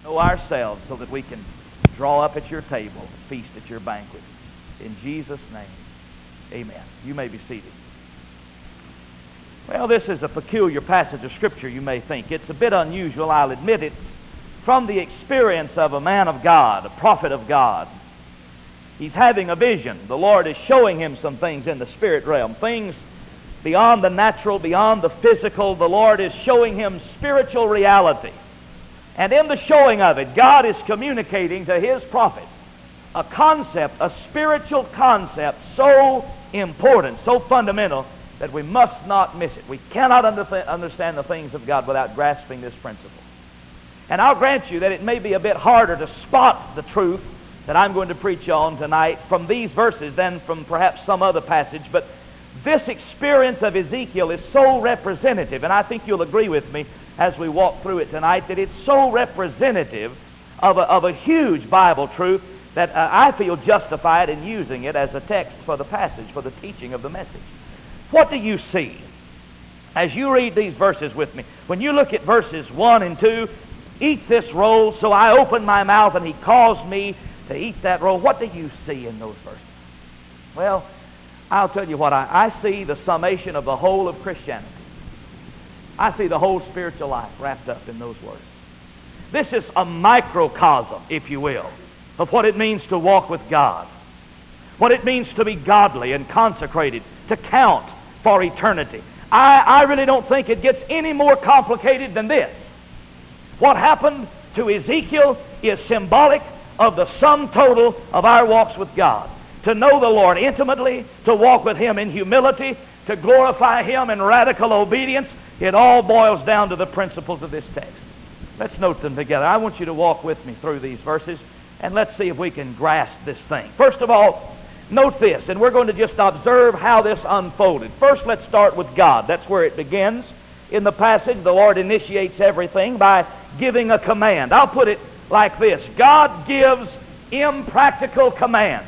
know ourselves so that we can draw up at your table, feast at your banquet. In Jesus' name, amen. You may be seated. Well, this is a peculiar passage of Scripture, you may think. It's a bit unusual, I'll admit it, from the experience of a man of God, a prophet of God. He's having a vision. The Lord is showing him some things in the spirit realm, things beyond the natural, beyond the physical. The Lord is showing him spiritual reality. And in the showing of it, God is communicating to His prophet a concept, a spiritual concept so important, so fundamental, that we must not miss it. We cannot understand the things of God without grasping this principle. And I'll grant you that it may be a bit harder to spot the truth that I'm going to preach on tonight from these verses than from perhaps some other passage, but this experience of Ezekiel is so representative, and I think you'll agree with me as we walk through it tonight, that it's so representative of a huge Bible truth that I feel justified in using it as a text for the passage, for the teaching of the message. What do you see as you read these verses with me? When you look at verses 1 and 2, eat this roll, so I opened my mouth and He caused me to eat that roll. What do you see in those verses? Well, I'll tell you what, I see the summation of the whole of Christianity. I see the whole spiritual life wrapped up in those words. This is a microcosm, if you will, of what it means to walk with God, what it means to be godly and consecrated, to count for eternity. I really don't think it gets any more complicated than this. What happened to Ezekiel is symbolic of the sum total of our walks with God. To know the Lord intimately, to walk with Him in humility, to glorify Him in radical obedience, it all boils down to the principles of this text. Let's note them together. I want you to walk with me through these verses, and let's see if we can grasp this thing. First of all, note this, and we're going to just observe how this unfolded. First, let's start with God. That's where it begins. In the passage, the Lord initiates everything by giving a command. I'll put it like this. God gives impractical commands.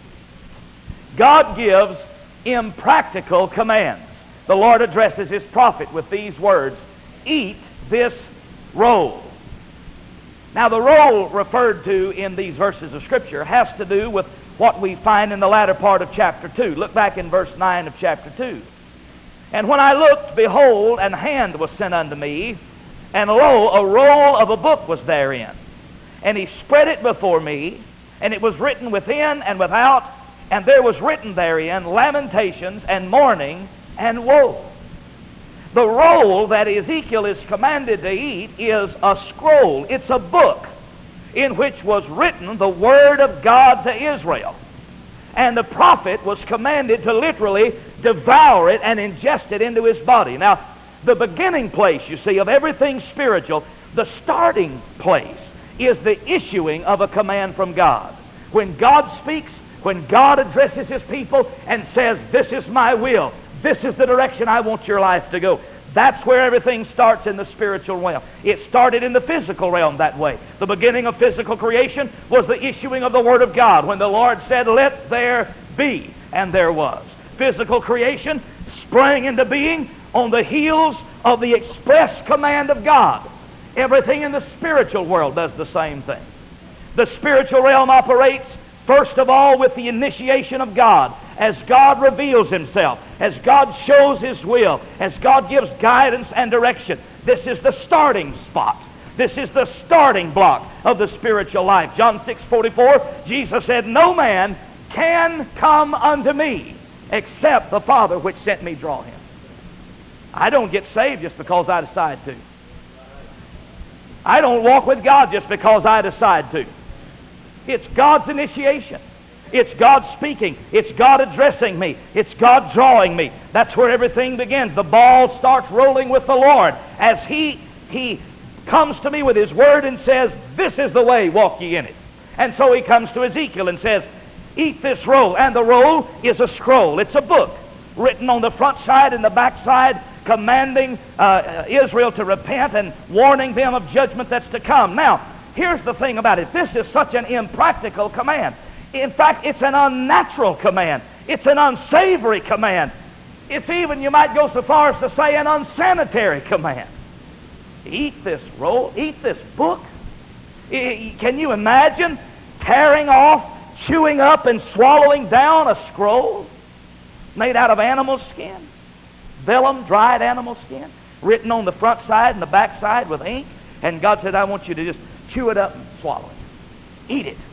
God gives impractical commands. The Lord addresses His prophet with these words, eat this roll. Now, the roll referred to in these verses of Scripture has to do with what we find in the latter part of chapter 2. Look back in verse 9 of chapter 2. And when I looked, behold, an hand was sent unto me, and lo, a roll of a book was therein. And He spread it before me, and it was written within and without, and there was written therein lamentations and mourning and woe. The roll that Ezekiel is commanded to eat is a scroll. It's a book in which was written the Word of God to Israel. And the prophet was commanded to literally devour it and ingest it into his body. Now, the beginning place, you see, of everything spiritual, the starting place, is the issuing of a command from God. When God speaks, when God addresses His people and says, this is my will, this is the direction I want your life to go, that's where everything starts in the spiritual realm. It started in the physical realm that way. The beginning of physical creation was the issuing of the Word of God, when the Lord said, let there be, and there was. Physical creation sprang into being on the heels of the express command of God. Everything in the spiritual world does the same thing. The spiritual realm operates, first of all, with the initiation of God. As God reveals Himself, as God shows His will, as God gives guidance and direction. This is the starting spot. This is the starting block of the spiritual life. John 6:44, Jesus said, no man can come unto me except the Father which sent me draw him. I don't get saved just because I decide to. I don't walk with God just because I decide to. It's God's initiation. It's God speaking. It's God addressing me. It's God drawing me. That's where everything begins. The ball starts rolling with the Lord as He comes to me with His Word and says, this is the way, walk ye in it. And so He comes to Ezekiel and says, eat this roll. And the roll is a scroll. It's a book written on the front side and the back side, commanding Israel to repent and warning them of judgment that's to come. Now, here's the thing about it. This is such an impractical command. In fact, it's an unnatural command. It's an unsavory command. It's even, you might go so far as to say, an unsanitary command. Eat this roll, eat this book. Can you imagine tearing off, chewing up, and swallowing down a scroll made out of animal skin? Vellum, dried animal skin, written on the front side and the back side with ink. And God said, I want you to just chew it up and swallow it. Eat it.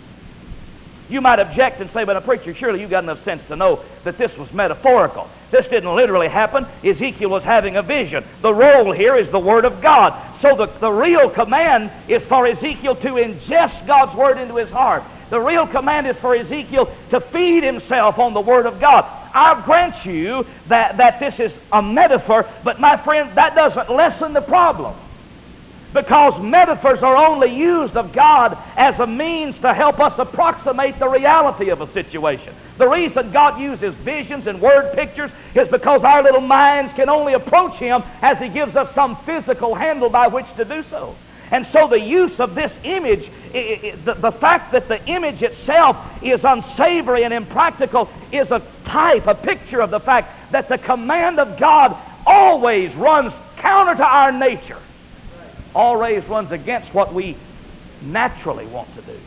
You might object and say, but a preacher, surely you've got enough sense to know that this was metaphorical. This didn't literally happen. Ezekiel was having a vision. The role here is the Word of God. So the real command is for Ezekiel to ingest God's Word into his heart. The real command is for Ezekiel to feed himself on the Word of God. I'll grant you that this is a metaphor, but my friend, that doesn't lessen the problem. Because metaphors are only used of God as a means to help us approximate the reality of a situation. The reason God uses visions and word pictures is because our little minds can only approach Him as He gives us some physical handle by which to do so. And so the use of this image, the fact that the image itself is unsavory and impractical, is a type, a picture of the fact that the command of God always runs counter to our nature. Always runs against what we naturally want to do.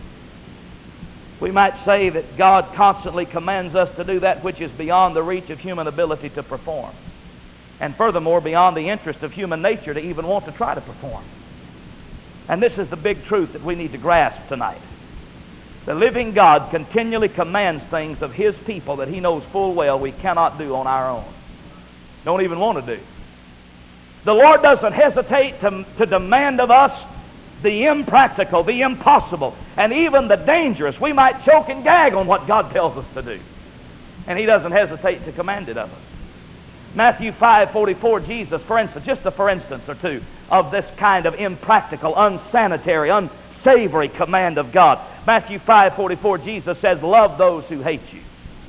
We might say that God constantly commands us to do that which is beyond the reach of human ability to perform. And furthermore, beyond the interest of human nature to even want to try to perform. And this is the big truth that we need to grasp tonight. The living God continually commands things of His people that He knows full well we cannot do on our own. Don't even want to do. The Lord doesn't hesitate to demand of us the impractical, the impossible, and even the dangerous. We might choke and gag on what God tells us to do. And He doesn't hesitate to command it of us. Matthew 5:44, Jesus, for instance, just for instance or two, of this kind of impractical, unsanitary, unsavory command of God. Matthew 5:44, Jesus says, love those who hate you.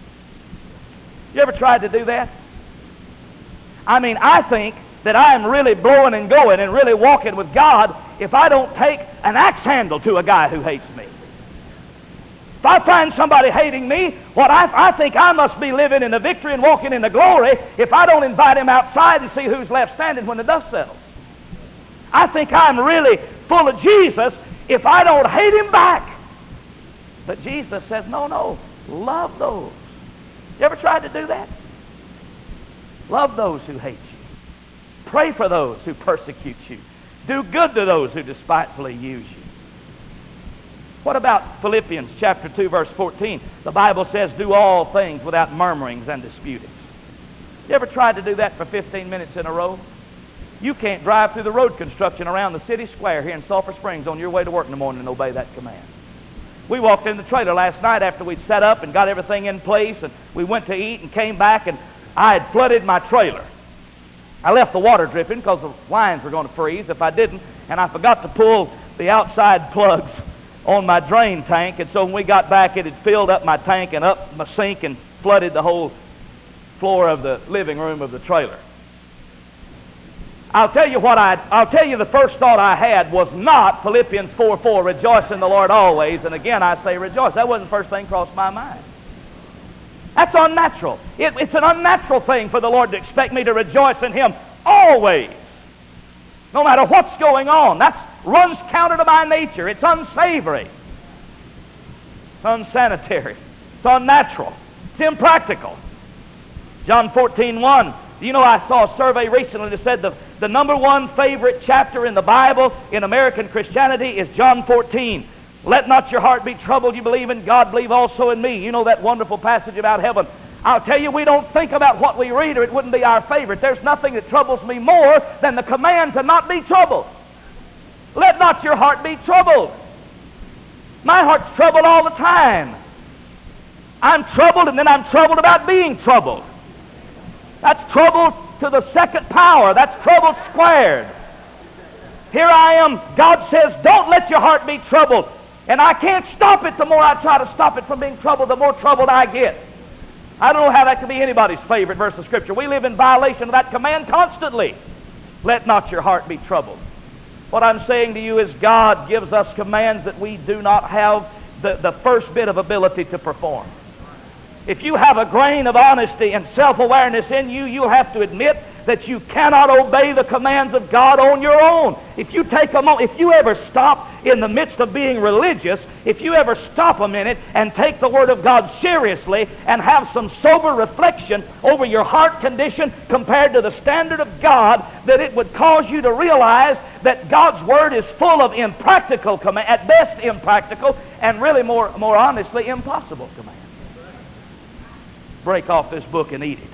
You ever tried to do that? I mean, I think that I am really blowing and going and really walking with God if I don't take an axe handle to a guy who hates me. If I find somebody hating me, I think I must be living in the victory and walking in the glory if I don't invite him outside and see who's left standing when the dust settles. I think I'm really full of Jesus if I don't hate him back. But Jesus says, no, love those. You ever tried to do that? Love those who hate you. Pray for those who persecute you. Do good to those who despitefully use you. What about Philippians chapter 2, verse 14? The Bible says, do all things without murmurings and disputings. You ever tried to do that for 15 minutes in a row? You can't drive through the road construction around the city square here in Sulphur Springs on your way to work in the morning and obey that command. We walked in the trailer last night after we'd set up and got everything in place, and we went to eat and came back, and I had flooded my trailer. I left the water dripping because the lines were going to freeze if I didn't, and I forgot to pull the outside plugs on my drain tank, and so when we got back it had filled up my tank and up my sink and flooded the whole floor of the living room of the trailer. I'll tell you the first thought I had was not Philippians 4:4, rejoice in the Lord always, and again I say rejoice. That wasn't the first thing crossed my mind. That's unnatural. It's an unnatural thing for the Lord to expect me to rejoice in Him always, no matter what's going on. That runs counter to my nature. It's unsavory. It's unsanitary. It's unnatural. It's impractical. John 14:1. You know, I saw a survey recently that said the number one favorite chapter in the Bible in American Christianity is John 14. Let not your heart be troubled. You believe in God, believe also in me. You know that wonderful passage about heaven. I'll tell you, we don't think about what we read or it wouldn't be our favorite. There's nothing that troubles me more than the command to not be troubled. Let not your heart be troubled. My heart's troubled all the time. I'm troubled and then I'm troubled about being troubled. That's trouble to the second power. That's trouble squared. Here I am. God says, don't let your heart be troubled. And I can't stop it. The more I try to stop it from being troubled, the more troubled I get. I don't know how that can be anybody's favorite verse of Scripture. We live in violation of that command constantly. Let not your heart be troubled. What I'm saying to you is God gives us commands that we do not have the first bit of ability to perform. If you have a grain of honesty and self-awareness in you, you'll have to admit that you cannot obey the commands of God on your own. If you take a moment, if you ever stop in the midst of being religious, if you ever stop a minute and take the Word of God seriously and have some sober reflection over your heart condition compared to the standard of God, that it would cause you to realize that God's Word is full of impractical commands, at best impractical, and really more honestly, impossible commands. Break off this book and eat it.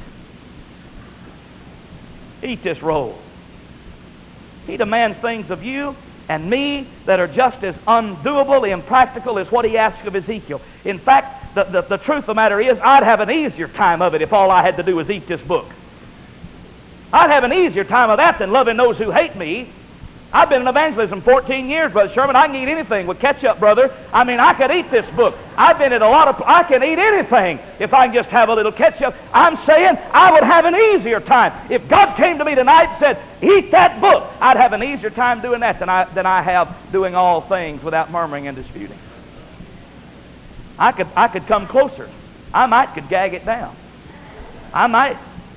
Eat this roll. He demands things of you and me that are just as undoable, impractical as what he asked of Ezekiel. In fact, the truth of the matter is, I'd have an easier time of it if all I had to do was eat this book. I'd have an easier time of that than loving those who hate me. I've been in evangelism 14 years, Brother Sherman. I can eat anything with ketchup, brother. I mean, I could eat this book. I've been in I can eat anything if I can just have a little ketchup. I'm saying I would have an easier time. If God came to me tonight and said, eat that book, I'd have an easier time doing that than I have doing all things without murmuring and disputing. I could come closer. I might could gag it down. I might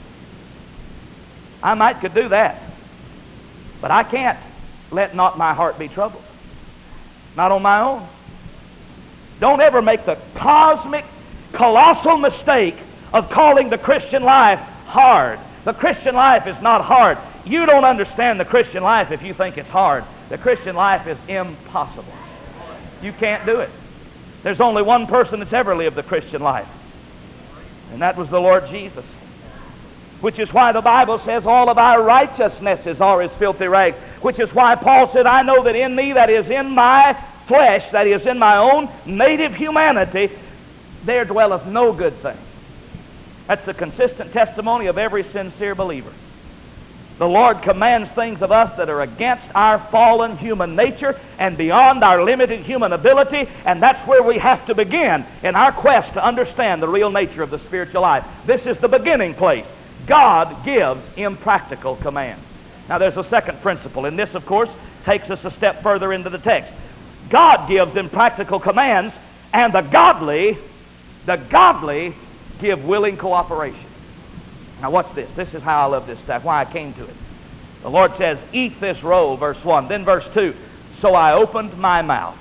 could do that. But I can't let not my heart be troubled. Not on my own. Don't ever make the cosmic, colossal mistake of calling the Christian life hard. The Christian life is not hard. You don't understand the Christian life if you think it's hard. The Christian life is impossible. You can't do it. There's only one person that's ever lived the Christian life, and that was the Lord Jesus. Which is why the Bible says all of our righteousnesses are as filthy rags. Which is why Paul said, I know that in me, that is in my flesh, that is in my own native humanity, there dwelleth no good thing. That's the consistent testimony of every sincere believer. The Lord commands things of us that are against our fallen human nature and beyond our limited human ability, and that's where we have to begin in our quest to understand the real nature of the spiritual life. This is the beginning place. God gives impractical commands. Now there's a second principle, and this, of course, takes us a step further into the text. God gives impractical commands, and the godly give willing cooperation. Now watch this. This is how I love this stuff, why I came to it. The Lord says, eat this roll, verse 1. Then verse 2, so I opened my mouth.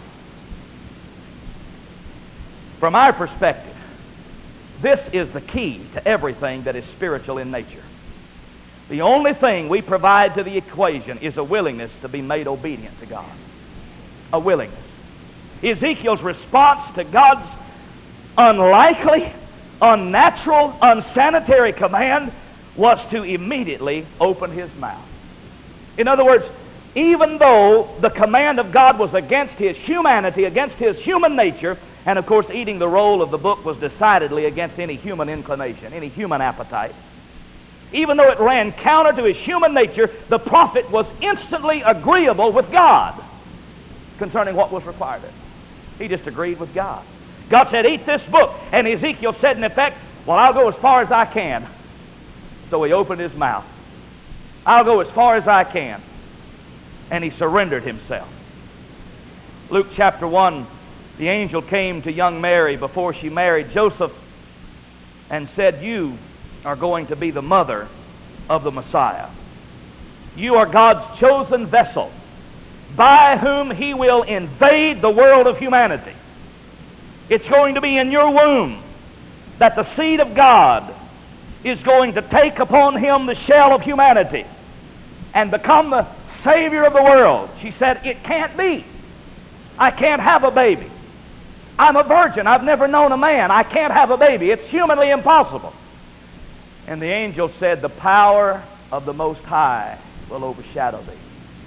From our perspective, this is the key to everything that is spiritual in nature. The only thing we provide to the equation is a willingness to be made obedient to God. A willingness. Ezekiel's response to God's unlikely, unnatural, unsanitary command was to immediately open his mouth. In other words, even though the command of God was against his humanity, against his human nature, and of course eating the roll of the book was decidedly against any human inclination, any human appetite, even though it ran counter to his human nature, the prophet was instantly agreeable with God concerning what was required of him. He just agreed with God. God said, eat this book. And Ezekiel said, in effect, well, I'll go as far as I can. So he opened his mouth. I'll go as far as I can. And he surrendered himself. Luke chapter 1, the angel came to young Mary before she married Joseph and said, you are going to be the mother of the Messiah. You are God's chosen vessel by whom He will invade the world of humanity. It's going to be in your womb that the seed of God is going to take upon Him the shell of humanity and become the Savior of the world. She said, it can't be. I can't have a baby. I'm a virgin. I've never known a man. I can't have a baby. It's humanly impossible. And the angel said, the power of the Most High will overshadow thee.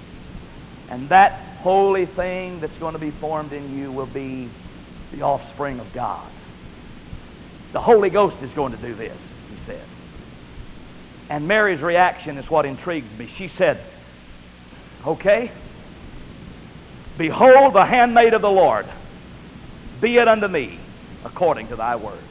And that holy thing that's going to be formed in you will be the offspring of God. The Holy Ghost is going to do this, he said. And Mary's reaction is what intrigues me. She said, okay, behold the handmaid of the Lord, be it unto me according to thy word.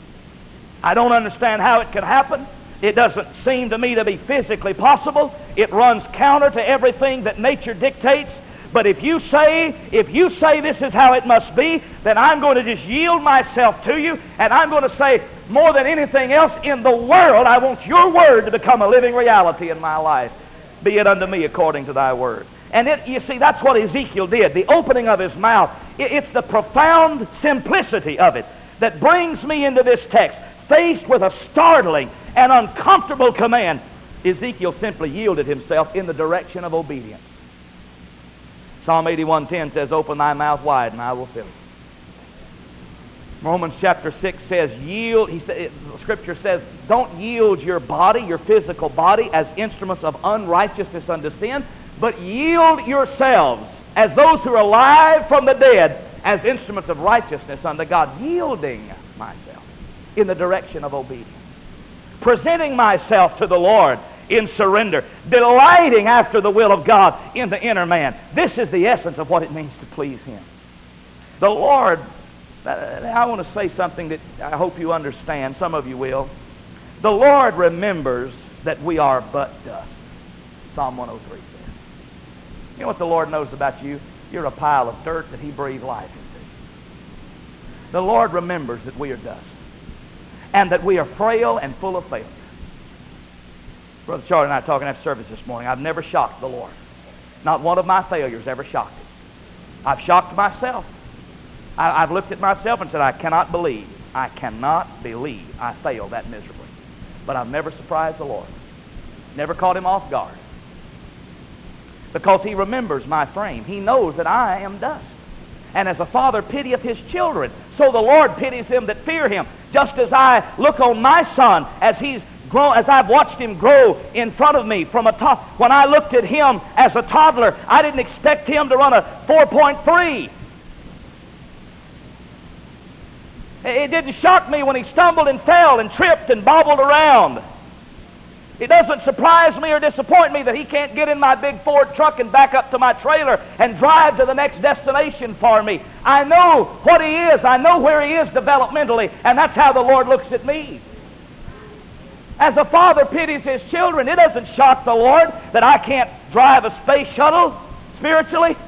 I don't understand how it could happen. It doesn't seem to me to be physically possible. It runs counter to everything that nature dictates. But if you say this is how it must be, then I'm going to just yield myself to you, and I'm going to say, more than anything else in the world, I want your word to become a living reality in my life. Be it unto me according to thy word. And you see, that's what Ezekiel did. The opening of his mouth, it's the profound simplicity of it that brings me into this text. Faced with a startling and uncomfortable command, Ezekiel simply yielded himself in the direction of obedience. Psalm 81:10 says, open thy mouth wide and I will fill it. Romans chapter 6 says, Scripture says, don't yield your body, your physical body, as instruments of unrighteousness unto sin, but yield yourselves as those who are alive from the dead, as instruments of righteousness unto God. Yielding myself in the direction of obedience. Presenting myself to the Lord in surrender. Delighting after the will of God in the inner man. This is the essence of what it means to please Him. The Lord, I want to say something that I hope you understand. Some of you will. The Lord remembers that we are but dust. Psalm 103 says. You know what the Lord knows about you? You're a pile of dirt that He breathed life into. The Lord remembers that we are dust, and that we are frail and full of failure. Brother Charlie and I were talking after service this morning. I've never shocked the Lord. Not one of my failures ever shocked Him. I've shocked myself. I've looked at myself and said, I cannot believe I failed that miserably. But I've never surprised the Lord. Never caught Him off guard. Because He remembers my frame. He knows that I am dust. And as a father pitieth his children, so the Lord pities them that fear Him. Just as I look on my son as he's grown, as I've watched him grow in front of me from when I looked at him as a toddler, I didn't expect him to run a 4.3. It didn't shock me when he stumbled and fell and tripped and bobbled around. It doesn't surprise me or disappoint me that he can't get in my big Ford truck and back up to my trailer and drive to the next destination for me. I know what he is. I know where he is developmentally, and that's how the Lord looks at me. As a father pities his children, it doesn't shock the Lord that I can't drive a space shuttle spiritually.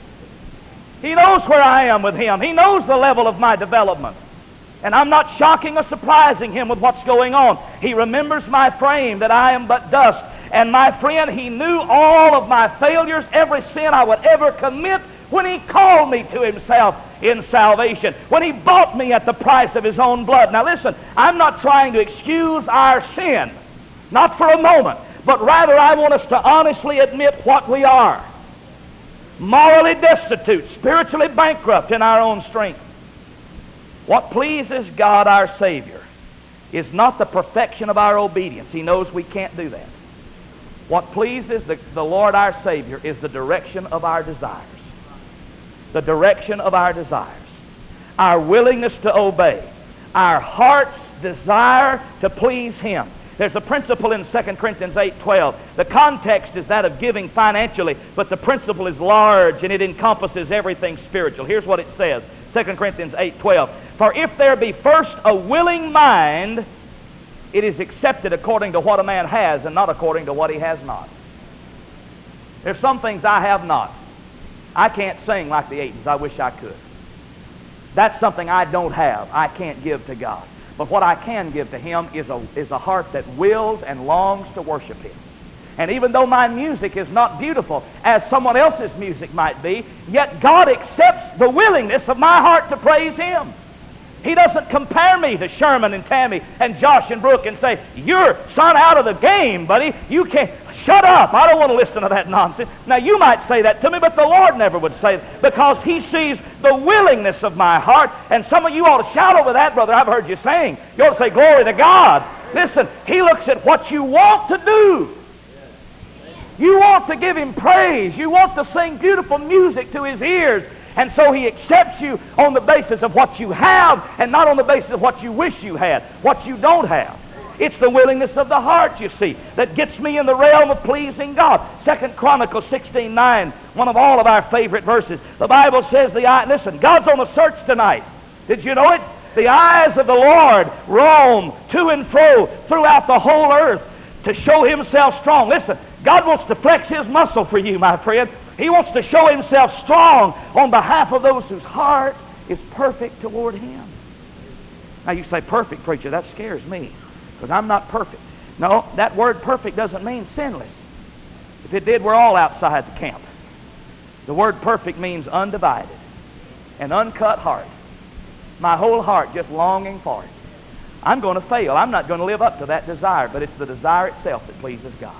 He knows where I am with Him. He knows the level of my development. And I'm not shocking or surprising Him with what's going on. He remembers my frame, that I am but dust. And my friend, He knew all of my failures, every sin I would ever commit when He called me to Himself in salvation, when He bought me at the price of His own blood. Now listen, I'm not trying to excuse our sin, not for a moment, but rather I want us to honestly admit what we are. Morally destitute, spiritually bankrupt in our own strength. What pleases God our Savior is not the perfection of our obedience. He knows we can't do that. What pleases the Lord our Savior is the direction of our desires. The direction of our desires. Our willingness to obey. Our heart's desire to please Him. There's a principle in 2 Corinthians 8:12. The context is that of giving financially, but the principle is large and it encompasses everything spiritual. Here's what it says, 2 Corinthians 8:12. For if there be first a willing mind, it is accepted according to what a man has and not according to what he has not. There's some things I have not. I can't sing like the Aitons. I wish I could. That's something I don't have. I can't give to God. But what I can give to Him is a heart that wills and longs to worship Him. And even though my music is not beautiful as someone else's music might be, yet God accepts the willingness of my heart to praise Him. He doesn't compare me to Sherman and Tammy and Josh and Brooke and say, you're son out of the game, buddy. You can't. Shut up. I don't want to listen to that nonsense. Now, you might say that to me, but the Lord never would say it because He sees the willingness of my heart. And some of you ought to shout over that, brother. I've heard you sing. You ought to say, glory to God. Listen, He looks at what you want to do. You want to give Him praise. You want to sing beautiful music to His ears. And so He accepts you on the basis of what you have and not on the basis of what you wish you had, what you don't have. It's the willingness of the heart, you see, that gets me in the realm of pleasing God. 2 Chronicles 16:9, one of all of our favorite verses. The Bible says, listen, God's on the search tonight. Did you know it? The eyes of the Lord roam to and fro throughout the whole earth to show Himself strong. Listen, God wants to flex His muscle for you, my friend. He wants to show Himself strong on behalf of those whose heart is perfect toward Him. Now you say, perfect, preacher, that scares me, because I'm not perfect. No, that word perfect doesn't mean sinless. If it did, we're all outside the camp. The word perfect means undivided, an uncut heart. My whole heart just longing for it. I'm going to fail. I'm not going to live up to that desire, but it's the desire itself that pleases God.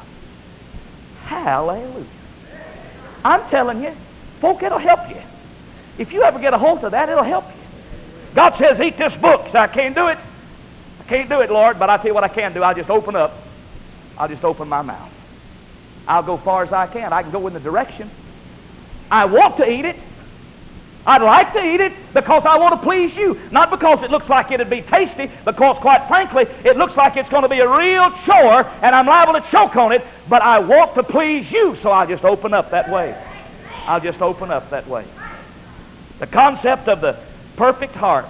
Hallelujah. I'm telling you, folk, it'll help you. If you ever get a hold of that, it'll help you. God says, eat this book. So I can't do it. I can't do it, Lord, but I tell you what I can do. I'll just open up. I'll just open my mouth. I'll go far as I can. I can go in the direction. I want to eat it. I'd like to eat it because I want to please you. Not because it looks like it'd be tasty, because quite frankly, it looks like it's going to be a real chore and I'm liable to choke on it, but I want to please you, so I'll just open up that way. I'll just open up that way. The concept of the perfect heart.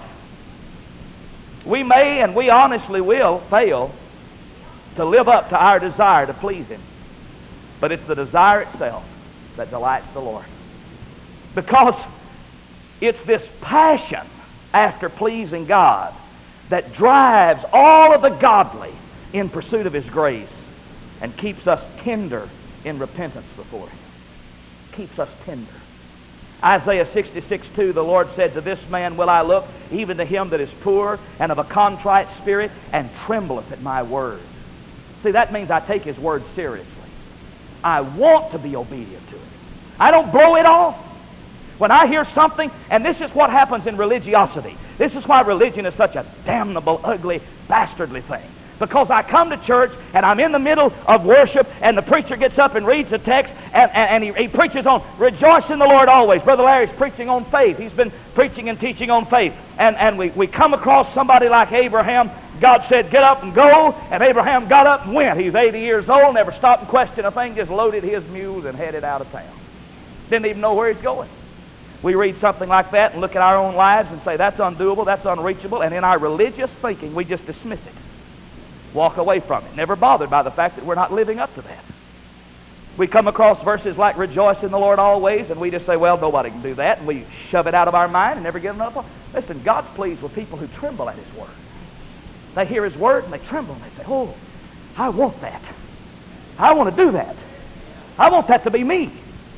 We may and we honestly will fail to live up to our desire to please Him. But it's the desire itself that delights the Lord. Because it's this passion after pleasing God that drives all of the godly in pursuit of His grace and keeps us tender in repentance before Him. Keeps us tender. Isaiah 66:2, the Lord said, to this man will I look, even to him that is poor and of a contrite spirit, and trembleth at my word. See, that means I take His word seriously. I want to be obedient to it. I don't blow it off. When I hear something, and this is what happens in religiosity. This is why religion is such a damnable, ugly, bastardly thing. Because I come to church, and I'm in the middle of worship, and the preacher gets up and reads the text, and he preaches on, rejoice in the Lord always. Brother Larry's preaching on faith. He's been preaching and teaching on faith. And we come across somebody like Abraham. God said, get up and go, and Abraham got up and went. He was 80 years old, never stopped and questioned a thing, just loaded his mules and headed out of town. Didn't even know where he's going. We read something like that and look at our own lives and say, that's undoable, that's unreachable, and in our religious thinking, we just dismiss it. Walk away from it. Never bothered by the fact that we're not living up to that. We come across verses like rejoice in the Lord always, and we just say, well, nobody can do that, and we shove it out of our mind and never get another one. Listen, God's pleased with people who tremble at His word. They hear His word and they tremble and they say, oh, I want that. I want to do that. I want that to be me.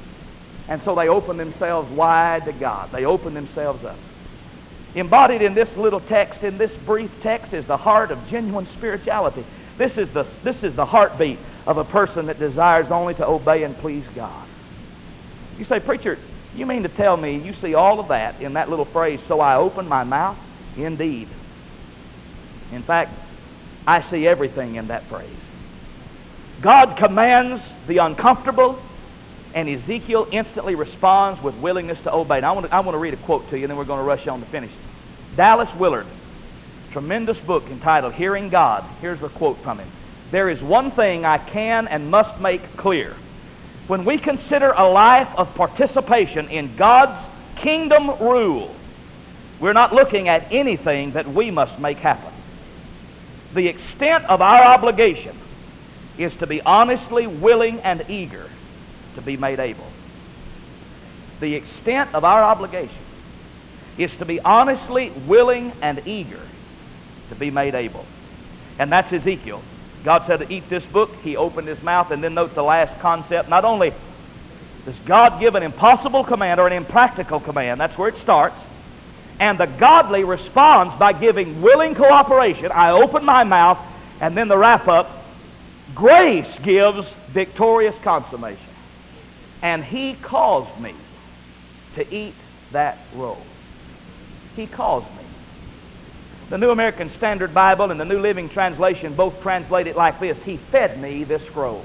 And so they open themselves wide to God. They open themselves up. Embodied in this little text, in this brief text, is the heart of genuine spirituality. This is the heartbeat of a person that desires only to obey and please God. You say, preacher, you mean to tell me you see all of that in that little phrase, so I open my mouth? Indeed. In fact, I see everything in that phrase. God commands the uncomfortable, and Ezekiel instantly responds with willingness to obey. Now, I want to read a quote to you, and then we're going to rush on to finish. Dallas Willard, tremendous book entitled Hearing God. Here's a quote from him. There is one thing I can and must make clear. When we consider a life of participation in God's kingdom rule, we're not looking at anything that we must make happen. The extent of our obligation is to be honestly willing and eager to be made able. The extent of our obligation is to be honestly willing and eager to be made able. And that's Ezekiel. God said to eat this book. He opened His mouth, and then note the last concept. Not only does God give an impossible command or an impractical command, that's where it starts, and the godly responds by giving willing cooperation. I open my mouth, and then the wrap-up, grace gives victorious consummation. And He caused me to eat that roll. He caused me. The New American Standard Bible and the New Living Translation both translate it like this: He fed me this scroll.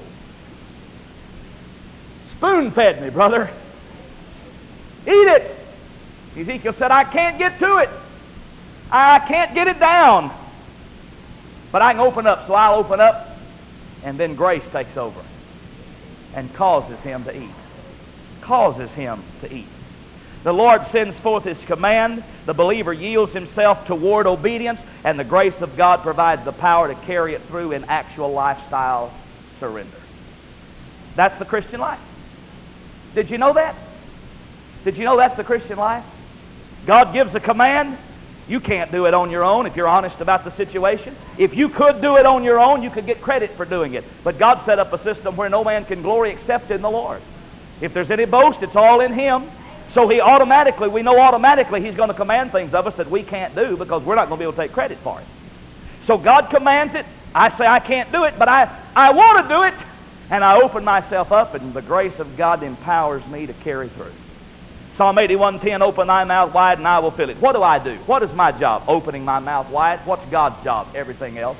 Spoon-fed me, brother. Eat it. Ezekiel said, I can't get to it. I can't get it down. But I can open up, so I'll open up, and then grace takes over and causes him to eat. Causes him to eat. The Lord sends forth His command. The believer yields himself toward obedience, and the grace of God provides the power to carry it through in actual lifestyle surrender. That's the Christian life. Did you know that? Did you know that's the Christian life? God gives a command. You can't do it on your own if you're honest about the situation. If you could do it on your own, you could get credit for doing it. But God set up a system where no man can glory except in the Lord. If there's any boast, it's all in Him. So we know automatically He's going to command things of us that we can't do because we're not going to be able to take credit for it. So God commands it. I say I can't do it, but I want to do it. And I open myself up, and the grace of God empowers me to carry through. Psalm 81:10, open thy mouth wide and I will fill it. What do I do? What is my job? Opening my mouth wide. What's God's job? Everything else.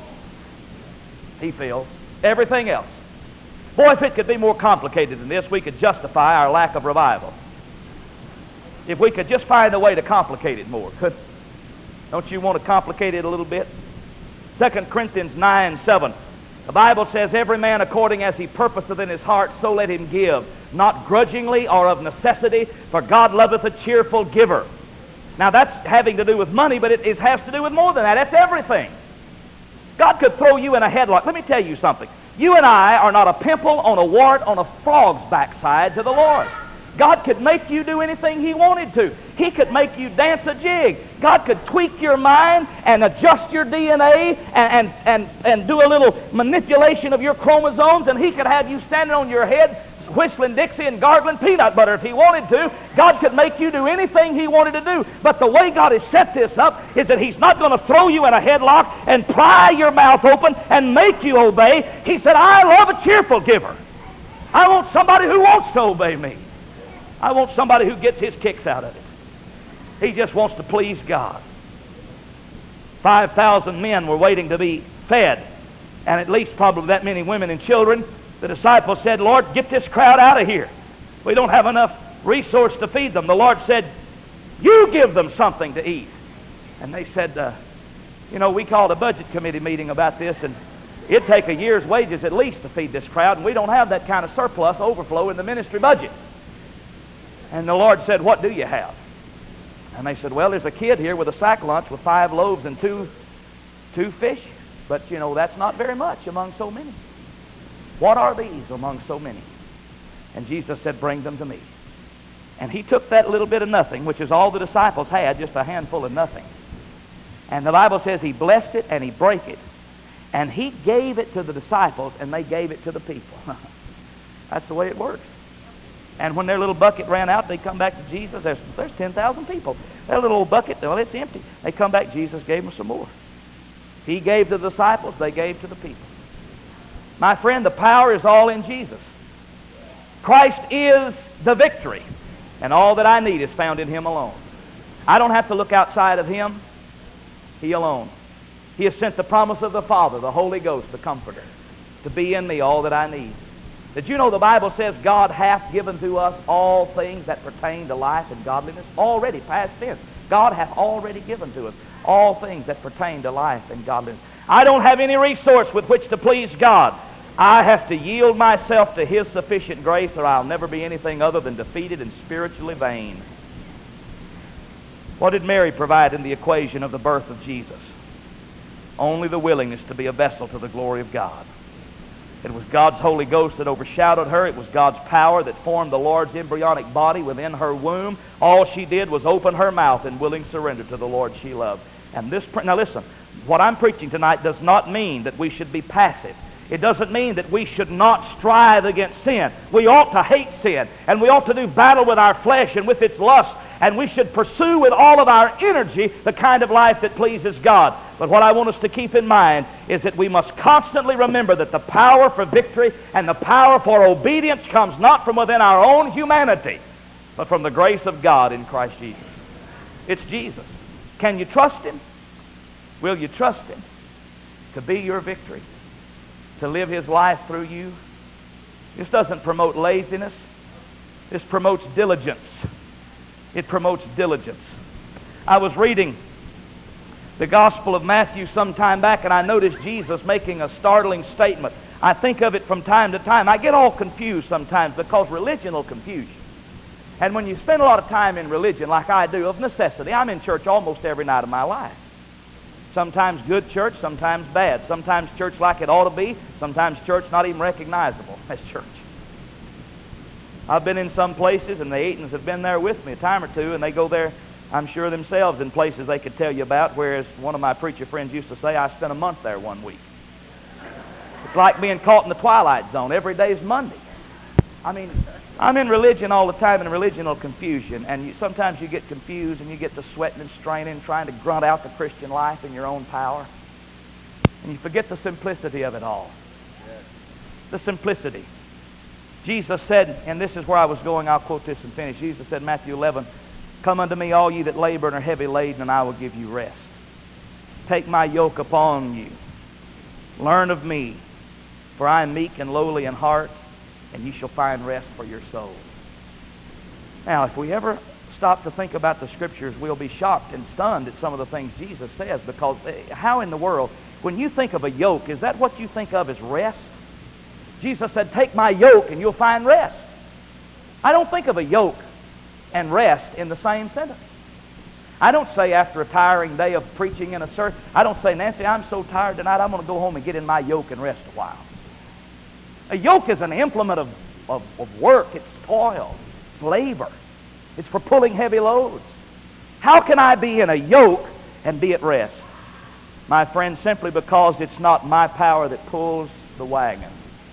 He fills. Everything else. Boy, if it could be more complicated than this, we could justify our lack of revival. If we could just find a way to complicate it more. Don't you want to complicate it a little bit? 2 Corinthians 9:7. The Bible says, every man according as he purposeth in his heart, so let him give, not grudgingly or of necessity, for God loveth a cheerful giver. Now that's having to do with money, but it has to do with more than that. That's everything. God could throw you in a headlock. Let me tell you something. You and I are not a pimple on a wart on a frog's backside to the Lord. God could make you do anything He wanted to. He could make you dance a jig. God could tweak your mind and adjust your DNA and do a little manipulation of your chromosomes, and He could have you standing on your head whistling Dixie and gargling peanut butter if He wanted to. God could make you do anything He wanted to do. But the way God has set this up is that He's not going to throw you in a headlock and pry your mouth open and make you obey. He said, I love a cheerful giver. I want somebody who wants to obey me. I want somebody who gets his kicks out of it. He just wants to please God. 5,000 men were waiting to be fed, and at least probably that many women and children. The disciples said, Lord, get this crowd out of here. We don't have enough resource to feed them. The Lord said, you give them something to eat. And they said, we called a budget committee meeting about this, and it'd take a year's wages at least to feed this crowd, and we don't have that kind of surplus overflow in the ministry budget. And the Lord said, what do you have? And they said, well, there's a kid here with a sack lunch with 5 loaves and two fish. But, that's not very much among so many. What are these among so many? And Jesus said, bring them to me. And He took that little bit of nothing, which is all the disciples had, just a handful of nothing. And the Bible says He blessed it and He brake it. And He gave it to the disciples and they gave it to the people. That's the way it works. And when their little bucket ran out, they come back to Jesus. There's 10,000 people. Their little old bucket, well, it's empty. They come back, Jesus gave them some more. He gave to the disciples, they gave to the people. My friend, the power is all in Jesus. Christ is the victory, and all that I need is found in Him alone. I don't have to look outside of Him. He alone. He has sent the promise of the Father, the Holy Ghost, the Comforter, to be in me all that I need. Did you know the Bible says God hath given to us all things that pertain to life and godliness? Already, past tense. God hath already given to us all things that pertain to life and godliness. I don't have any resource with which to please God. I have to yield myself to His sufficient grace, or I'll never be anything other than defeated and spiritually vain. What did Mary provide in the equation of the birth of Jesus? Only the willingness to be a vessel to the glory of God. It was God's Holy Ghost that overshadowed her. It was God's power that formed the Lord's embryonic body within her womb. All she did was open her mouth in willing surrender to the Lord she loved. And now listen, what I'm preaching tonight does not mean that we should be passive. It doesn't mean that we should not strive against sin. We ought to hate sin, and we ought to do battle with our flesh and with its lust, and we should pursue with all of our energy the kind of life that pleases God. But what I want us to keep in mind is that we must constantly remember that the power for victory and the power for obedience comes not from within our own humanity, but from the grace of God in Christ Jesus. It's Jesus. Can you trust Him? Will you trust Him to be your victory, to live His life through you? This doesn't promote laziness. This promotes diligence. It promotes diligence. I was reading the Gospel of Matthew some time back, and I noticed Jesus making a startling statement. I think of it from time to time. I get all confused sometimes because religion will confuse you. And when you spend a lot of time in religion, like I do, of necessity, I'm in church almost every night of my life. Sometimes good church, sometimes bad. Sometimes church like it ought to be, sometimes church not even recognizable as church. I've been in some places, and the Aitons have been there with me a time or two, and they go there, I'm sure themselves, in places they could tell you about, whereas one of my preacher friends used to say, I spent a month there one week. It's like being caught in the twilight zone. Every day is Monday. I mean, I'm in religion all the time, in religional confusion, and sometimes you get confused and you get to sweating and straining, trying to grunt out the Christian life in your own power, and you forget the simplicity of it all. The simplicity. Jesus said, and this is where I was going, I'll quote this and finish. Jesus said in Matthew 11, Come unto me, all ye that labor and are heavy laden, and I will give you rest. Take my yoke upon you. Learn of me, for I am meek and lowly in heart, and ye shall find rest for your souls. Now, if we ever stop to think about the Scriptures, we'll be shocked and stunned at some of the things Jesus says, because how in the world, when you think of a yoke, is that what you think of as rest? Jesus said, take my yoke and you'll find rest. I don't think of a yoke and rest in the same sentence. I don't say after a tiring day of preaching in a service, I don't say, Nancy, I'm so tired tonight, I'm going to go home and get in my yoke and rest a while. A yoke is an implement of work. It's toil. It's labor. It's for pulling heavy loads. How can I be in a yoke and be at rest? My friend, simply because it's not my power that pulls the wagon.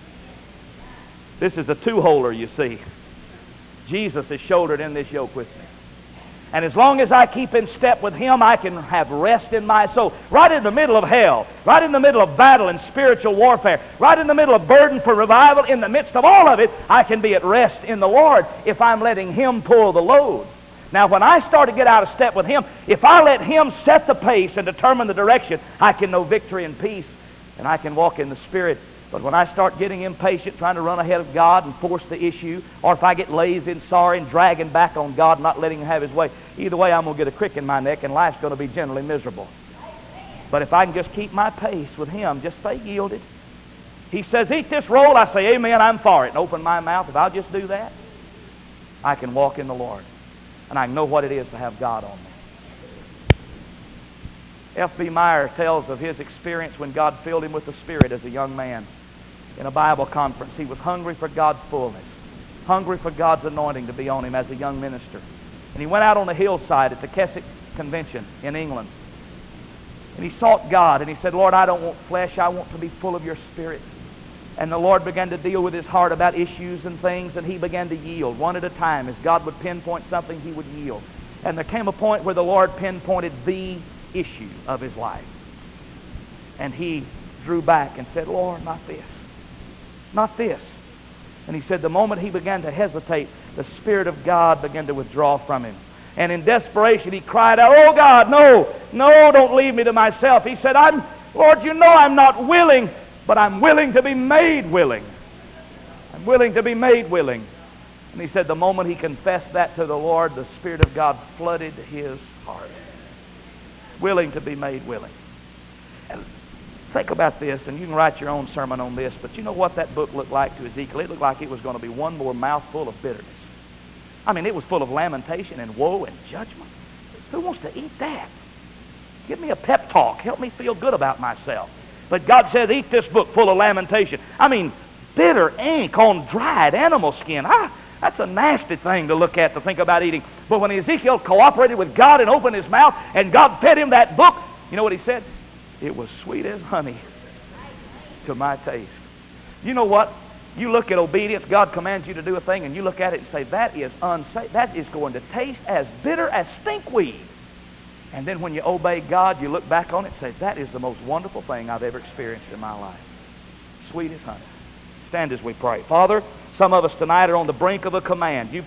This is a two-holer, you see. Jesus is shouldered in this yoke with me. And as long as I keep in step with Him, I can have rest in my soul. Right in the middle of hell, right in the middle of battle and spiritual warfare, right in the middle of burden for revival, in the midst of all of it, I can be at rest in the Lord if I'm letting Him pull the load. Now, when I start to get out of step with Him, if I let Him set the pace and determine the direction, I can know victory and peace, and I can walk in the Spirit. But when I start getting impatient, trying to run ahead of God and force the issue, or if I get lazy and sorry and dragging back on God, not letting Him have His way, either way I'm going to get a crick in my neck and life's going to be generally miserable. But if I can just keep my pace with Him, just stay yielded. He says, eat this roll. I say, amen, I'm for it. And open my mouth. If I'll just do that, I can walk in the Lord. And I know what it is to have God on me. F.B. Meyer tells of his experience when God filled him with the Spirit as a young man. In a Bible conference, he was hungry for God's fullness, hungry for God's anointing to be on him as a young minister. And he went out on the hillside at the Keswick Convention in England. And he sought God, and he said, Lord, I don't want flesh, I want to be full of your Spirit. And the Lord began to deal with his heart about issues and things, and he began to yield one at a time. As God would pinpoint something, he would yield. And there came a point where the Lord pinpointed the issue of his life. And he drew back and said, Lord, not this. Not this. And he said the moment he began to hesitate, the Spirit of God began to withdraw from him. And in desperation he cried out, oh God, no, don't leave me to myself. He said, Lord, you know I'm not willing, but I'm willing to be made willing. I'm willing to be made willing. And he said the moment he confessed that to the Lord, the Spirit of God flooded his heart. Willing to be made willing. And think about this, and you can write your own sermon on this, but you know what that book looked like to Ezekiel? It looked like it was going to be one more mouthful of bitterness. I mean, it was full of lamentation and woe and judgment. Who wants to eat that? Give me a pep talk. Help me feel good about myself. But God says, eat this book full of lamentation. I mean, bitter ink on dried animal skin. That's a nasty thing to look at, to think about eating. But when Ezekiel cooperated with God and opened his mouth, and God fed him that book, you know what he said? It was sweet as honey to my taste. You know what? You look at obedience, God commands you to do a thing, and you look at it and say, that is unsafe. That is going to taste as bitter as stinkweed. And then when you obey God, you look back on it and say, that is the most wonderful thing I've ever experienced in my life. Sweet as honey. Stand as we pray. Father, some of us tonight are on the brink of a command. You've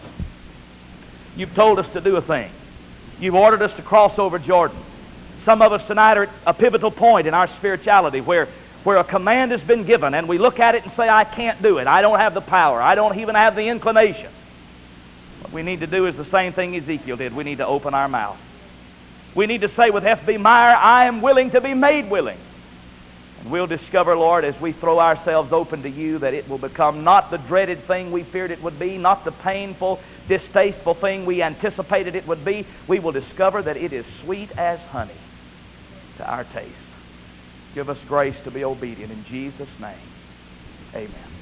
told us to do a thing. You've ordered us to cross over Jordan. Some of us tonight are at a pivotal point in our spirituality where a command has been given, and we look at it and say, I can't do it. I don't have the power. I don't even have the inclination. What we need to do is the same thing Ezekiel did. We need to open our mouth. We need to say with F.B. Meyer, I am willing to be made willing. And we'll discover, Lord, as we throw ourselves open to you, that it will become not the dreaded thing we feared it would be, not the painful, distasteful thing we anticipated it would be. We will discover that it is sweet as honey to our taste. Give us grace to be obedient. In Jesus' name, amen.